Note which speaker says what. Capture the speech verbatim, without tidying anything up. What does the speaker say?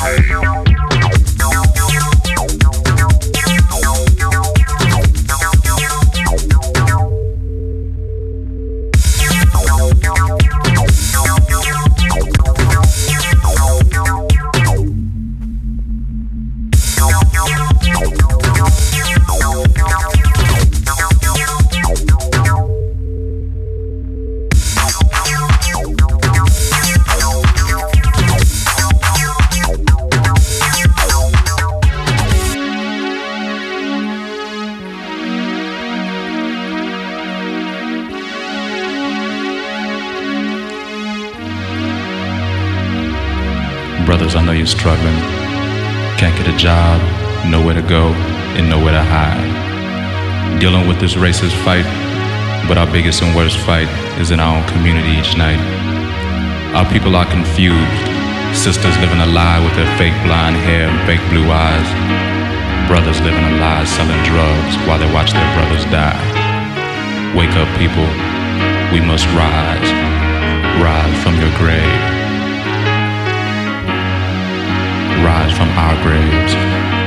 Speaker 1: Brothers, I know you're struggling. Can't get a job, nowhere to go, and nowhere to hide. Dealing with this racist fight, but our biggest and worst fight is in our own community each night. Our people are confused. Sisters living a lie with their fake blonde hair and fake blue eyes. Brothers living a lie selling drugs while they watch their brothers die. Wake up, people. We must rise. Rise from your grave. Rise from our graves.